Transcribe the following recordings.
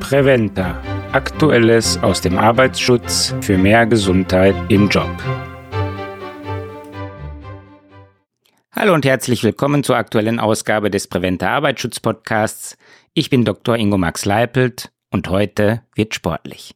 Preventa. Aktuelles aus dem Arbeitsschutz für mehr Gesundheit im Job. Hallo und herzlich willkommen zur aktuellen Ausgabe des Preventa Arbeitsschutz Podcasts. Ich bin Dr. Ingo Max Leipelt und heute wird sportlich.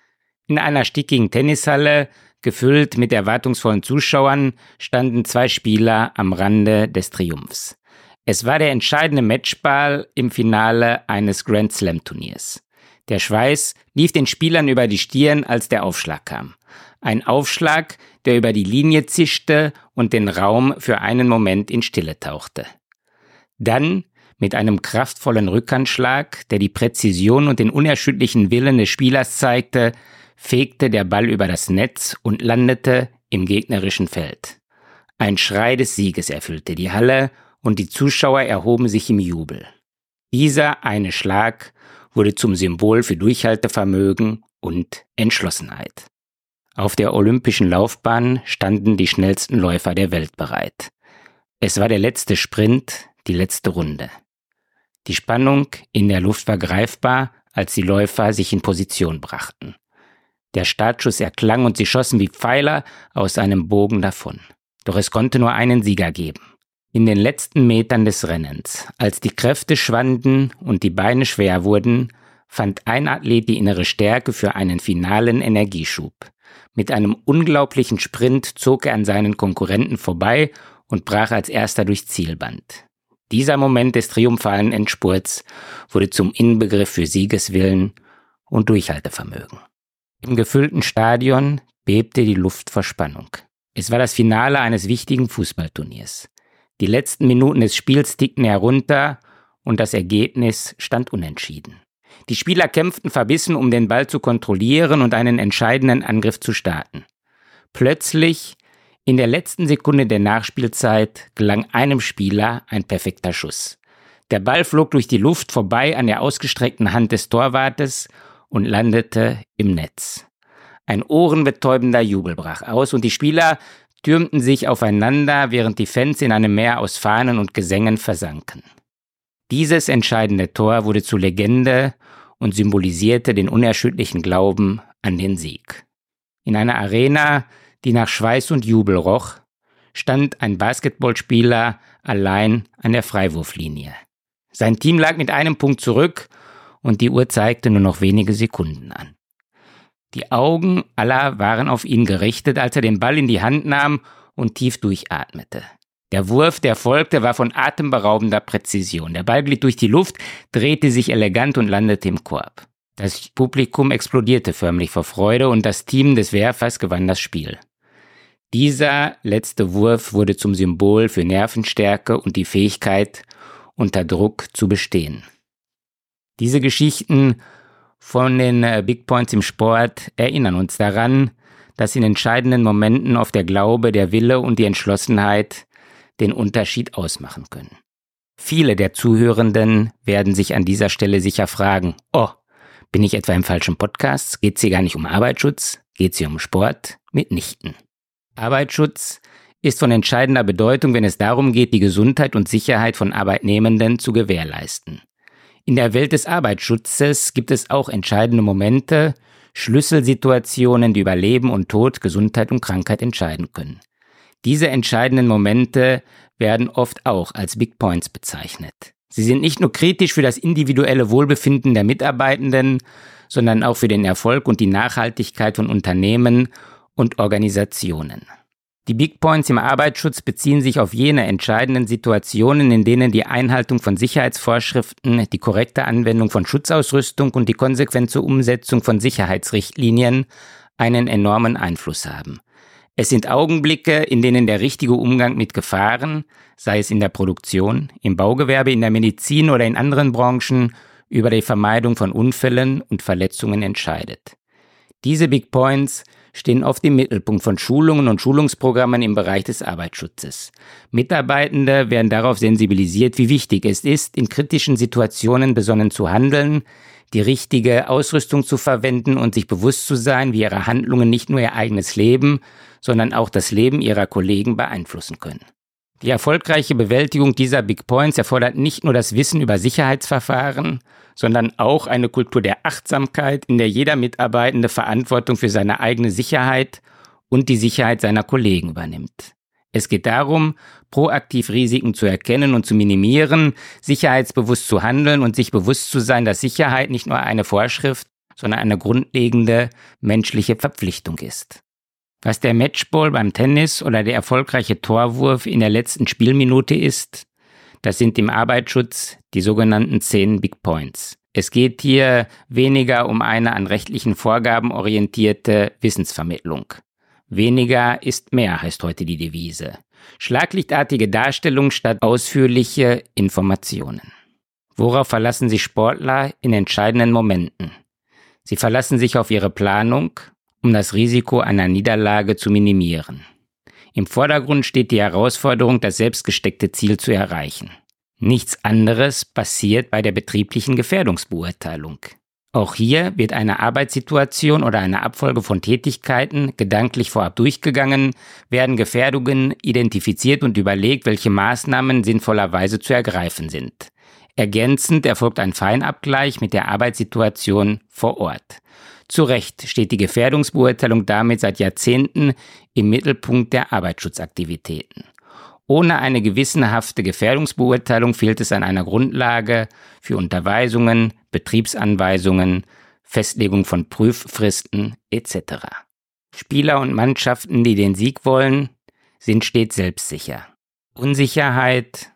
In einer stickigen Tennishalle, gefüllt mit erwartungsvollen Zuschauern, standen zwei Spieler am Rande des Triumphs. Es war der entscheidende Matchball im Finale eines Grand Slam Turniers. Der Schweiß lief den Spielern über die Stirn, als der Aufschlag kam. Ein Aufschlag, der über die Linie zischte und den Raum für einen Moment in Stille tauchte. Dann, mit einem kraftvollen Rückhandschlag, der die Präzision und den unerschütterlichen Willen des Spielers zeigte, fegte der Ball über das Netz und landete im gegnerischen Feld. Ein Schrei des Sieges erfüllte die Halle und die Zuschauer erhoben sich im Jubel. Dieser eine Schlag wurde zum Symbol für Durchhaltevermögen und Entschlossenheit. Auf der olympischen Laufbahn standen die schnellsten Läufer der Welt bereit. Es war der letzte Sprint, die letzte Runde. Die Spannung in der Luft war greifbar, als die Läufer sich in Position brachten. Der Startschuss erklang und sie schossen wie Pfeiler aus einem Bogen davon. Doch es konnte nur einen Sieger geben. In den letzten Metern des Rennens, als die Kräfte schwanden und die Beine schwer wurden, fand ein Athlet die innere Stärke für einen finalen Energieschub. Mit einem unglaublichen Sprint zog er an seinen Konkurrenten vorbei und brach als erster durchs Zielband. Dieser Moment des triumphalen Endspurts wurde zum Inbegriff für Siegeswillen und Durchhaltevermögen. Im gefüllten Stadion bebte die Luft vor Spannung. Es war das Finale eines wichtigen Fußballturniers. Die letzten Minuten des Spiels tickten herunter und das Ergebnis stand unentschieden. Die Spieler kämpften verbissen, um den Ball zu kontrollieren und einen entscheidenden Angriff zu starten. Plötzlich, in der letzten Sekunde der Nachspielzeit, gelang einem Spieler ein perfekter Schuss. Der Ball flog durch die Luft vorbei an der ausgestreckten Hand des Torwartes und landete im Netz. Ein ohrenbetäubender Jubel brach aus und die Spieler türmten sich aufeinander, während die Fans in einem Meer aus Fahnen und Gesängen versanken. Dieses entscheidende Tor wurde zur Legende und symbolisierte den unerschütterlichen Glauben an den Sieg. In einer Arena, die nach Schweiß und Jubel roch, stand ein Basketballspieler allein an der Freiwurflinie. Sein Team lag mit einem Punkt zurück und die Uhr zeigte nur noch wenige Sekunden an. Die Augen aller waren auf ihn gerichtet, als er den Ball in die Hand nahm und tief durchatmete. Der Wurf, der folgte, war von atemberaubender Präzision. Der Ball glitt durch die Luft, drehte sich elegant und landete im Korb. Das Publikum explodierte förmlich vor Freude und das Team des Werfers gewann das Spiel. Dieser letzte Wurf wurde zum Symbol für Nervenstärke und die Fähigkeit, unter Druck zu bestehen. Diese Geschichten von den Big Points im Sport erinnern uns daran, dass in entscheidenden Momenten oft der Glaube, der Wille und die Entschlossenheit den Unterschied ausmachen können. Viele der Zuhörenden werden sich an dieser Stelle sicher fragen, bin ich etwa im falschen Podcast? Geht es hier gar nicht um Arbeitsschutz? Geht es hier um Sport? Mitnichten. Arbeitsschutz ist von entscheidender Bedeutung, wenn es darum geht, die Gesundheit und Sicherheit von Arbeitnehmenden zu gewährleisten. In der Welt des Arbeitsschutzes gibt es auch entscheidende Momente, Schlüsselsituationen, die über Leben und Tod, Gesundheit und Krankheit entscheiden können. Diese entscheidenden Momente werden oft auch als Big Points bezeichnet. Sie sind nicht nur kritisch für das individuelle Wohlbefinden der Mitarbeitenden, sondern auch für den Erfolg und die Nachhaltigkeit von Unternehmen und Organisationen. Die Big Points im Arbeitsschutz beziehen sich auf jene entscheidenden Situationen, in denen die Einhaltung von Sicherheitsvorschriften, die korrekte Anwendung von Schutzausrüstung und die konsequente Umsetzung von Sicherheitsrichtlinien einen enormen Einfluss haben. Es sind Augenblicke, in denen der richtige Umgang mit Gefahren, sei es in der Produktion, im Baugewerbe, in der Medizin oder in anderen Branchen, über die Vermeidung von Unfällen und Verletzungen entscheidet. Diese Big Points stehen oft im Mittelpunkt von Schulungen und Schulungsprogrammen im Bereich des Arbeitsschutzes. Mitarbeitende werden darauf sensibilisiert, wie wichtig es ist, in kritischen Situationen besonnen zu handeln, die richtige Ausrüstung zu verwenden und sich bewusst zu sein, wie ihre Handlungen nicht nur ihr eigenes Leben, sondern auch das Leben ihrer Kollegen beeinflussen können. Die erfolgreiche Bewältigung dieser Big Points erfordert nicht nur das Wissen über Sicherheitsverfahren, sondern auch eine Kultur der Achtsamkeit, in der jeder Mitarbeitende Verantwortung für seine eigene Sicherheit und die Sicherheit seiner Kollegen übernimmt. Es geht darum, proaktiv Risiken zu erkennen und zu minimieren, sicherheitsbewusst zu handeln und sich bewusst zu sein, dass Sicherheit nicht nur eine Vorschrift, sondern eine grundlegende menschliche Verpflichtung ist. Was der Matchball beim Tennis oder der erfolgreiche Torwurf in der letzten Spielminute ist, das sind im Arbeitsschutz die sogenannten 10 Big Points. Es geht hier weniger um eine an rechtlichen Vorgaben orientierte Wissensvermittlung. Weniger ist mehr, heißt heute die Devise. Schlaglichtartige Darstellung statt ausführliche Informationen. Worauf verlassen sich Sportler in entscheidenden Momenten? Sie verlassen sich auf ihre Planung, um das Risiko einer Niederlage zu minimieren. Im Vordergrund steht die Herausforderung, das selbstgesteckte Ziel zu erreichen. Nichts anderes passiert bei der betrieblichen Gefährdungsbeurteilung. Auch hier wird eine Arbeitssituation oder eine Abfolge von Tätigkeiten gedanklich vorab durchgegangen, werden Gefährdungen identifiziert und überlegt, welche Maßnahmen sinnvollerweise zu ergreifen sind. Ergänzend erfolgt ein Feinabgleich mit der Arbeitssituation vor Ort. Zu Recht steht die Gefährdungsbeurteilung damit seit Jahrzehnten im Mittelpunkt der Arbeitsschutzaktivitäten. Ohne eine gewissenhafte Gefährdungsbeurteilung fehlt es an einer Grundlage für Unterweisungen, Betriebsanweisungen, Festlegung von Prüffristen etc. Spieler und Mannschaften, die den Sieg wollen, sind stets selbstsicher. Unsicherheit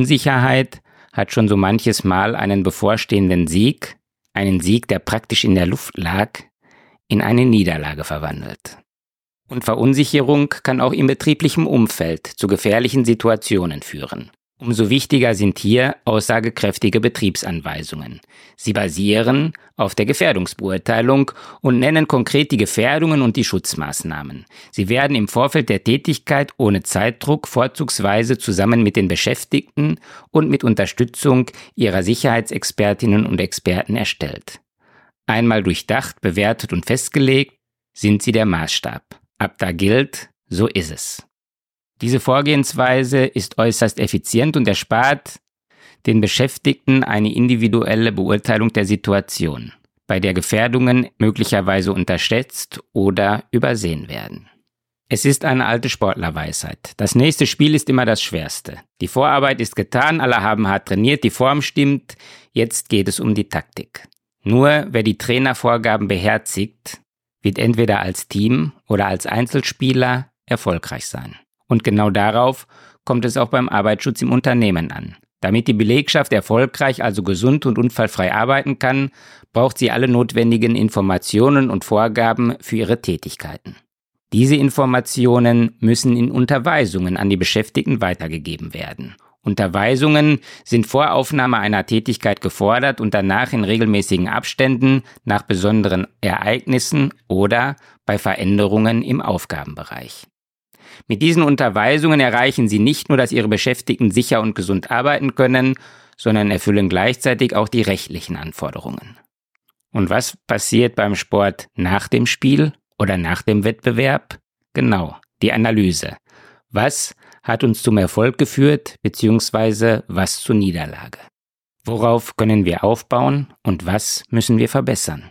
hat schon so manches Mal einen bevorstehenden Sieg, einen Sieg, der praktisch in der Luft lag, in eine Niederlage verwandelt. Und Verunsicherung kann auch im betrieblichen Umfeld zu gefährlichen Situationen führen. Umso wichtiger sind hier aussagekräftige Betriebsanweisungen. Sie basieren auf der Gefährdungsbeurteilung und nennen konkret die Gefährdungen und die Schutzmaßnahmen. Sie werden im Vorfeld der Tätigkeit ohne Zeitdruck vorzugsweise zusammen mit den Beschäftigten und mit Unterstützung ihrer Sicherheitsexpertinnen und Experten erstellt. Einmal durchdacht, bewertet und festgelegt, sind sie der Maßstab. Ab da gilt, so ist es. Diese Vorgehensweise ist äußerst effizient und erspart den Beschäftigten eine individuelle Beurteilung der Situation, bei der Gefährdungen möglicherweise unterschätzt oder übersehen werden. Es ist eine alte Sportlerweisheit. Das nächste Spiel ist immer das Schwerste. Die Vorarbeit ist getan, alle haben hart trainiert, die Form stimmt, jetzt geht es um die Taktik. Nur wer die Trainervorgaben beherzigt, wird entweder als Team oder als Einzelspieler erfolgreich sein. Und genau darauf kommt es auch beim Arbeitsschutz im Unternehmen an. Damit die Belegschaft erfolgreich, also gesund und unfallfrei arbeiten kann, braucht sie alle notwendigen Informationen und Vorgaben für ihre Tätigkeiten. Diese Informationen müssen in Unterweisungen an die Beschäftigten weitergegeben werden. Unterweisungen sind vor Aufnahme einer Tätigkeit gefordert und danach in regelmäßigen Abständen nach besonderen Ereignissen oder bei Veränderungen im Aufgabenbereich. Mit diesen Unterweisungen erreichen Sie nicht nur, dass Ihre Beschäftigten sicher und gesund arbeiten können, sondern erfüllen gleichzeitig auch die rechtlichen Anforderungen. Und was passiert beim Sport nach dem Spiel oder nach dem Wettbewerb? Genau, die Analyse. Was hat uns zum Erfolg geführt, beziehungsweise was zur Niederlage? Worauf können wir aufbauen und was müssen wir verbessern?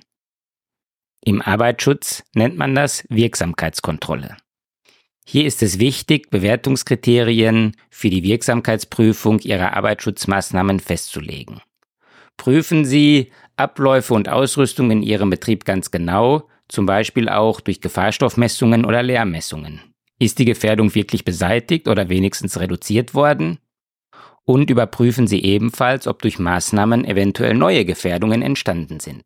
Im Arbeitsschutz nennt man das Wirksamkeitskontrolle. Hier ist es wichtig, Bewertungskriterien für die Wirksamkeitsprüfung Ihrer Arbeitsschutzmaßnahmen festzulegen. Prüfen Sie Abläufe und Ausrüstung in Ihrem Betrieb ganz genau, zum Beispiel auch durch Gefahrstoffmessungen oder Lärmmessungen. Ist die Gefährdung wirklich beseitigt oder wenigstens reduziert worden? Und überprüfen Sie ebenfalls, ob durch Maßnahmen eventuell neue Gefährdungen entstanden sind.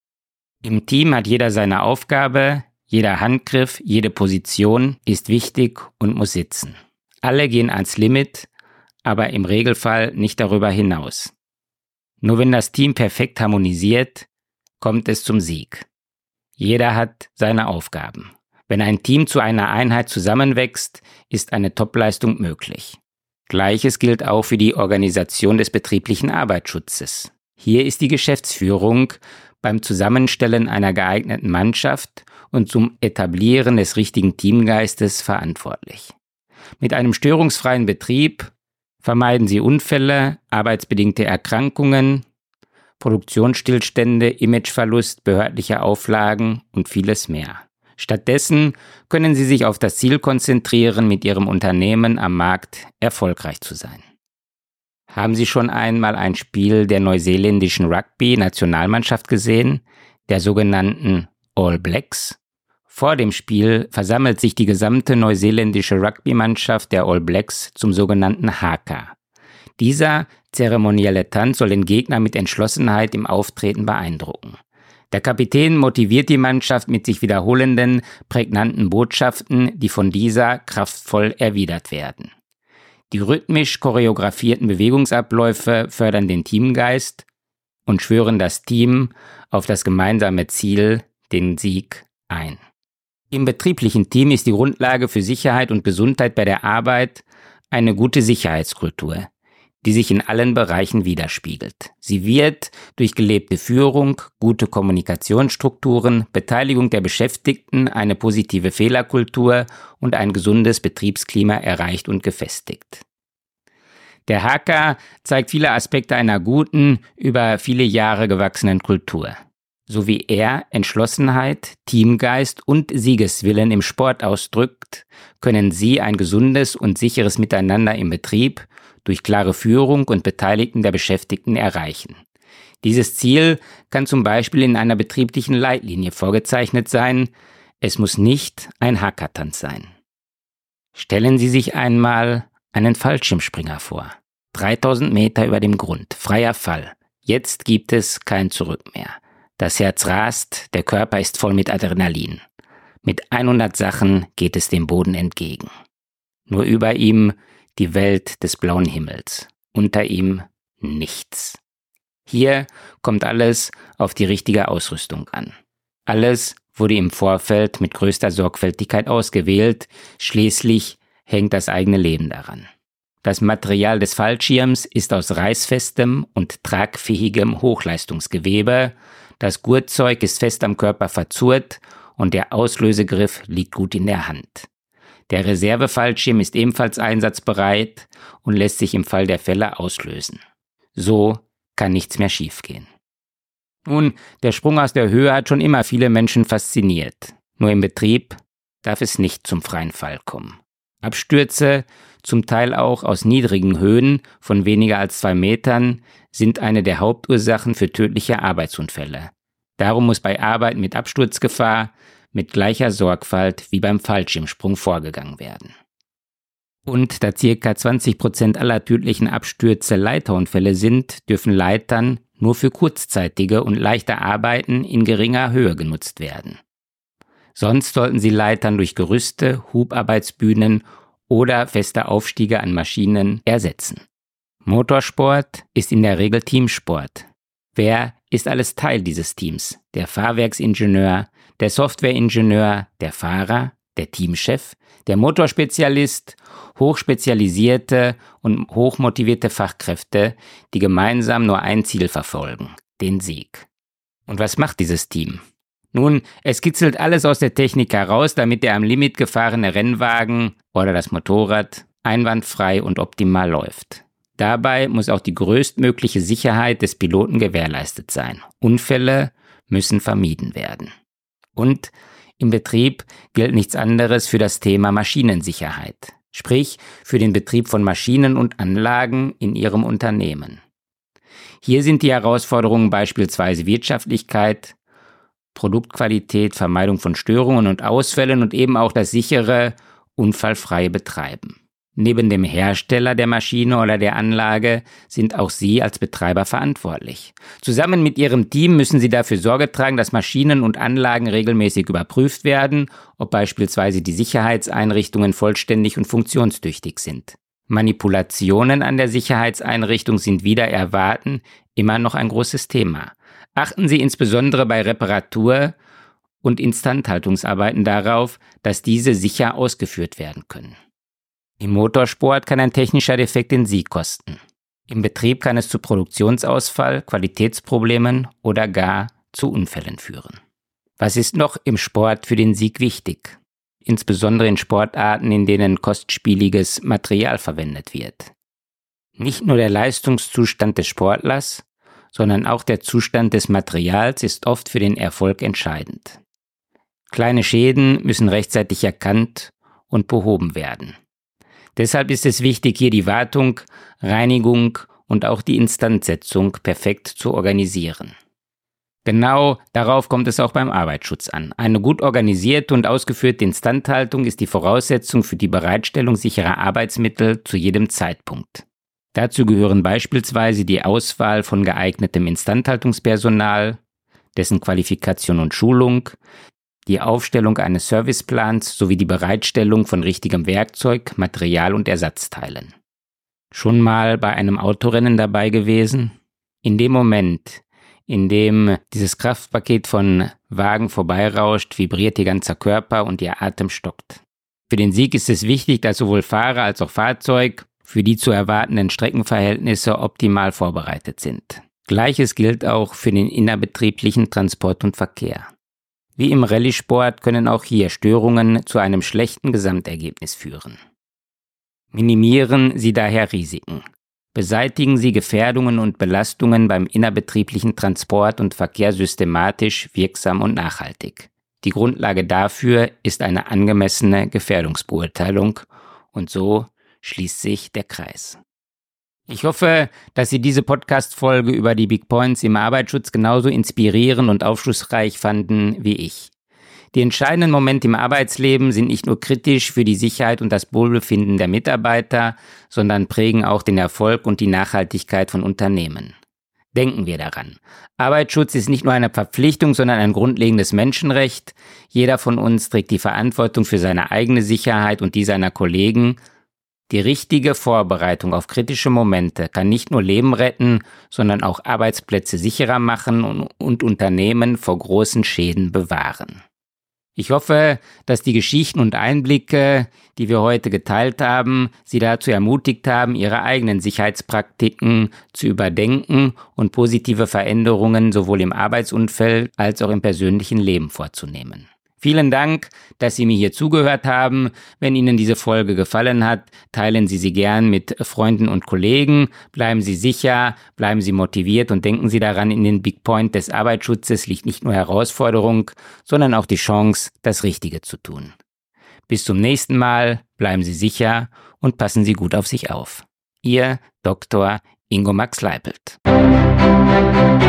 Im Team hat jeder seine Aufgabe, jeder Handgriff, jede Position ist wichtig und muss sitzen. Alle gehen ans Limit, aber im Regelfall nicht darüber hinaus. Nur wenn das Team perfekt harmonisiert, kommt es zum Sieg. Jeder hat seine Aufgaben. Wenn ein Team zu einer Einheit zusammenwächst, ist eine Topleistung möglich. Gleiches gilt auch für die Organisation des betrieblichen Arbeitsschutzes. Hier ist die Geschäftsführung beim Zusammenstellen einer geeigneten Mannschaft und zum Etablieren des richtigen Teamgeistes verantwortlich. Mit einem störungsfreien Betrieb vermeiden Sie Unfälle, arbeitsbedingte Erkrankungen, Produktionsstillstände, Imageverlust, behördliche Auflagen und vieles mehr. Stattdessen können Sie sich auf das Ziel konzentrieren, mit Ihrem Unternehmen am Markt erfolgreich zu sein. Haben Sie schon einmal ein Spiel der neuseeländischen Rugby-Nationalmannschaft gesehen, der sogenannten All Blacks? Vor dem Spiel versammelt sich die gesamte neuseeländische Rugby-Mannschaft der All Blacks zum sogenannten Haka. Dieser zeremonielle Tanz soll den Gegner mit Entschlossenheit im Auftreten beeindrucken. Der Kapitän motiviert die Mannschaft mit sich wiederholenden, prägnanten Botschaften, die von dieser kraftvoll erwidert werden. Die rhythmisch choreografierten Bewegungsabläufe fördern den Teamgeist und schwören das Team auf das gemeinsame Ziel, den Sieg, ein. Im betrieblichen Team ist die Grundlage für Sicherheit und Gesundheit bei der Arbeit eine gute Sicherheitskultur, die sich in allen Bereichen widerspiegelt. Sie wird durch gelebte Führung, gute Kommunikationsstrukturen, Beteiligung der Beschäftigten, eine positive Fehlerkultur und ein gesundes Betriebsklima erreicht und gefestigt. Der Haka zeigt viele Aspekte einer guten, über viele Jahre gewachsenen Kultur. So wie er Entschlossenheit, Teamgeist und Siegeswillen im Sport ausdrückt, können Sie ein gesundes und sicheres Miteinander im Betrieb durch klare Führung und Beteiligten der Beschäftigten erreichen. Dieses Ziel kann zum Beispiel in einer betrieblichen Leitlinie vorgezeichnet sein. Es muss nicht ein Hackertanz sein. Stellen Sie sich einmal einen Fallschirmspringer vor. 3000 Meter über dem Grund, freier Fall. Jetzt gibt es kein Zurück mehr. Das Herz rast, der Körper ist voll mit Adrenalin. Mit 100 Sachen geht es dem Boden entgegen. Nur über ihm die Welt des blauen Himmels. Unter ihm nichts. Hier kommt alles auf die richtige Ausrüstung an. Alles wurde im Vorfeld mit größter Sorgfältigkeit ausgewählt, schließlich hängt das eigene Leben daran. Das Material des Fallschirms ist aus reißfestem und tragfähigem Hochleistungsgewebe, das Gurtzeug ist fest am Körper verzurrt und der Auslösegriff liegt gut in der Hand. Der Reservefallschirm ist ebenfalls einsatzbereit und lässt sich im Fall der Fälle auslösen. So kann nichts mehr schiefgehen. Nun, der Sprung aus der Höhe hat schon immer viele Menschen fasziniert. Nur im Betrieb darf es nicht zum freien Fall kommen. Abstürze, zum Teil auch aus niedrigen Höhen von weniger als 2 Metern, sind eine der Hauptursachen für tödliche Arbeitsunfälle. Darum muss bei Arbeit mit Absturzgefahr mit gleicher Sorgfalt wie beim Fallschirmsprung vorgegangen werden. Und da ca. 20% aller tödlichen Abstürze Leiterunfälle sind, dürfen Leitern nur für kurzzeitige und leichte Arbeiten in geringer Höhe genutzt werden. Sonst sollten Sie Leitern durch Gerüste, Hubarbeitsbühnen oder feste Aufstiege an Maschinen ersetzen. Motorsport ist in der Regel Teamsport. Wer ist alles Teil dieses Teams? Der Fahrwerksingenieur, der Softwareingenieur, der Fahrer, der Teamchef, der Motorspezialist, hochspezialisierte und hochmotivierte Fachkräfte, die gemeinsam nur ein Ziel verfolgen, den Sieg. Und was macht dieses Team? Nun, es kitzelt alles aus der Technik heraus, damit der am Limit gefahrene Rennwagen oder das Motorrad einwandfrei und optimal läuft. Dabei muss auch die größtmögliche Sicherheit des Piloten gewährleistet sein. Unfälle müssen vermieden werden. Und im Betrieb gilt nichts anderes für das Thema Maschinensicherheit, sprich für den Betrieb von Maschinen und Anlagen in Ihrem Unternehmen. Hier sind die Herausforderungen beispielsweise Wirtschaftlichkeit, Produktqualität, Vermeidung von Störungen und Ausfällen und eben auch das sichere, unfallfreie Betreiben. Neben dem Hersteller der Maschine oder der Anlage sind auch Sie als Betreiber verantwortlich. Zusammen mit Ihrem Team müssen Sie dafür Sorge tragen, dass Maschinen und Anlagen regelmäßig überprüft werden, ob beispielsweise die Sicherheitseinrichtungen vollständig und funktionstüchtig sind. Manipulationen an der Sicherheitseinrichtung sind wider Erwarten immer noch ein großes Thema. Achten Sie insbesondere bei Reparatur- und Instandhaltungsarbeiten darauf, dass diese sicher ausgeführt werden können. Im Motorsport kann ein technischer Defekt den Sieg kosten. Im Betrieb kann es zu Produktionsausfall, Qualitätsproblemen oder gar zu Unfällen führen. Was ist noch im Sport für den Sieg wichtig? Insbesondere in Sportarten, in denen kostspieliges Material verwendet wird. Nicht nur der Leistungszustand des Sportlers, sondern auch der Zustand des Materials ist oft für den Erfolg entscheidend. Kleine Schäden müssen rechtzeitig erkannt und behoben werden. Deshalb ist es wichtig, hier die Wartung, Reinigung und auch die Instandsetzung perfekt zu organisieren. Genau darauf kommt es auch beim Arbeitsschutz an. Eine gut organisierte und ausgeführte Instandhaltung ist die Voraussetzung für die Bereitstellung sicherer Arbeitsmittel zu jedem Zeitpunkt. Dazu gehören beispielsweise die Auswahl von geeignetem Instandhaltungspersonal, dessen Qualifikation und Schulung, die Aufstellung eines Serviceplans sowie die Bereitstellung von richtigem Werkzeug, Material und Ersatzteilen. Schon mal bei einem Autorennen dabei gewesen? In dem Moment, in dem dieses Kraftpaket von Wagen vorbeirauscht, vibriert ihr ganzer Körper und ihr Atem stockt. Für den Sieg ist es wichtig, dass sowohl Fahrer als auch Fahrzeug für die zu erwartenden Streckenverhältnisse optimal vorbereitet sind. Gleiches gilt auch für den innerbetrieblichen Transport und Verkehr. Wie im Rallye-Sport können auch hier Störungen zu einem schlechten Gesamtergebnis führen. Minimieren Sie daher Risiken. Beseitigen Sie Gefährdungen und Belastungen beim innerbetrieblichen Transport und Verkehr systematisch, wirksam und nachhaltig. Die Grundlage dafür ist eine angemessene Gefährdungsbeurteilung und so schließt sich der Kreis. Ich hoffe, dass Sie diese Podcast-Folge über die Big Points im Arbeitsschutz genauso inspirierend und aufschlussreich fanden wie ich. Die entscheidenden Momente im Arbeitsleben sind nicht nur kritisch für die Sicherheit und das Wohlbefinden der Mitarbeiter, sondern prägen auch den Erfolg und die Nachhaltigkeit von Unternehmen. Denken wir daran. Arbeitsschutz ist nicht nur eine Verpflichtung, sondern ein grundlegendes Menschenrecht. Jeder von uns trägt die Verantwortung für seine eigene Sicherheit und die seiner Kollegen. Die richtige Vorbereitung auf kritische Momente kann nicht nur Leben retten, sondern auch Arbeitsplätze sicherer machen und Unternehmen vor großen Schäden bewahren. Ich hoffe, dass die Geschichten und Einblicke, die wir heute geteilt haben, Sie dazu ermutigt haben, Ihre eigenen Sicherheitspraktiken zu überdenken und positive Veränderungen sowohl im Arbeitsumfeld als auch im persönlichen Leben vorzunehmen. Vielen Dank, dass Sie mir hier zugehört haben. Wenn Ihnen diese Folge gefallen hat, teilen Sie sie gern mit Freunden und Kollegen. Bleiben Sie sicher, bleiben Sie motiviert und denken Sie daran, in den Big Point des Arbeitsschutzes liegt nicht nur Herausforderung, sondern auch die Chance, das Richtige zu tun. Bis zum nächsten Mal, bleiben Sie sicher und passen Sie gut auf sich auf. Ihr Dr. Ingo Max Leipelt.